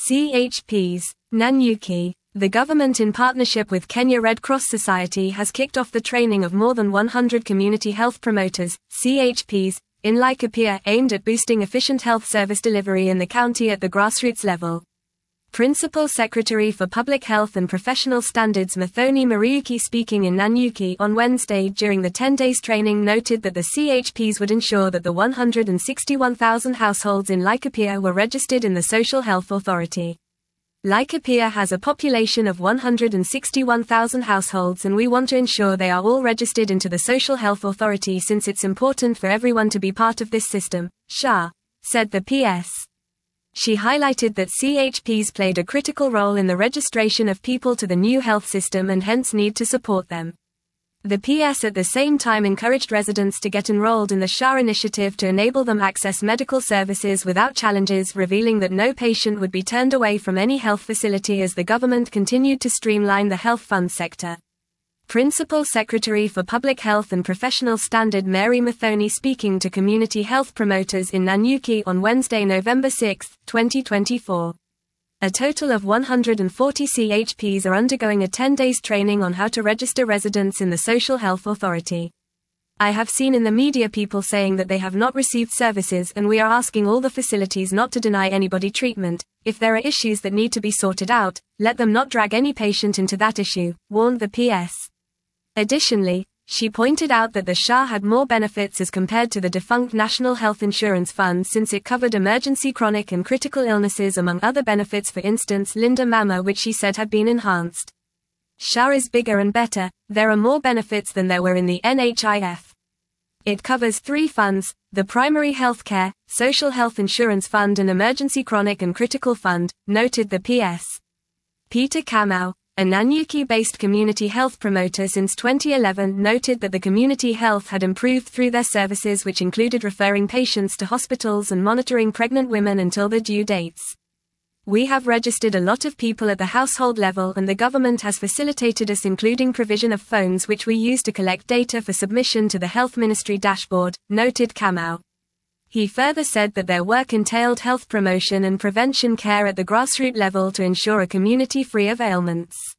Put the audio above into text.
CHPs, Nanyuki. The government in partnership with Kenya Red Cross Society has kicked off the training of more than 100 community health promoters, CHPs, in Laikipia aimed at boosting efficient health service delivery in the county at the grassroots level. Principal Secretary for Public Health and Professional Standards Muthoni Muriuki speaking in Nanyuki on Wednesday during the 10 days training noted that the CHPs would ensure that the 161,000 households in Laikipia were registered in the Social Health Authority. Laikipia has a population of 161,000 households and we want to ensure they are all registered into the Social Health Authority since it's important for everyone to be part of this system, Shah said the PS. She highlighted that CHPs played a critical role in the registration of people to the new health system and hence need to support them. The PS at the same time encouraged residents to get enrolled in the Shah initiative to enable them access medical services without challenges, revealing that no patient would be turned away from any health facility as the government continued to streamline the health fund sector. Principal Secretary for Public Health and Professional Standard Mary Muthoni speaking to community health promoters in Nanyuki on Wednesday, November 6, 2024. A total of 140 CHPs are undergoing a 10 days training on how to register residents in the Social Health Authority. I have seen in the media people saying that they have not received services and we are asking all the facilities not to deny anybody treatment. If there are issues that need to be sorted out, let them not drag any patient into that issue, warned the PS. Additionally, she pointed out that the Shah had more benefits as compared to the defunct National Health Insurance Fund since it covered emergency chronic and critical illnesses among other benefits, for instance Linda Mama, which she said had been enhanced. Shah is bigger and better, there are more benefits than there were in the NHIF. It covers 3 funds, the Primary Health Care, Social Health Insurance Fund and Emergency Chronic and Critical Fund, noted the PS. Peter Kamau, a Nanyuki-based community health promoter since 2011, noted that the community health had improved through their services, which included referring patients to hospitals and monitoring pregnant women until their due dates. We have registered a lot of people at the household level and the government has facilitated us, including provision of phones which we use to collect data for submission to the Health Ministry dashboard, noted Kamau. He further said that their work entailed health promotion and prevention care at the grassroots level to ensure a community free of ailments.